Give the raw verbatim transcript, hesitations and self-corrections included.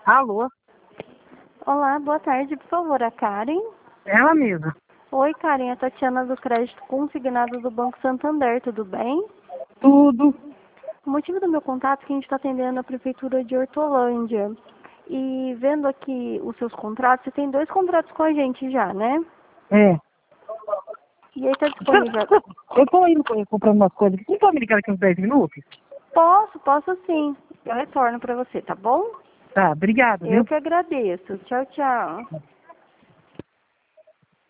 Alô? Olá, boa tarde. Por favor, a Karen? Ela mesma. Oi, Karen. É a Tatiana do Crédito Consignado do Banco Santander. Tudo bem? Tudo. O motivo do meu contato é que a gente está atendendo a Prefeitura de Hortolândia. E vendo aqui os seus contratos, você tem dois contratos com a gente já, né? É. E aí está disponível... Eu tô indo co- comprando umas coisas. Não pode me ligar daqui uns dez minutos? Posso, posso sim. Eu retorno para você, tá bom? Tá, obrigado, Eu viu? que agradeço. Tchau, tchau.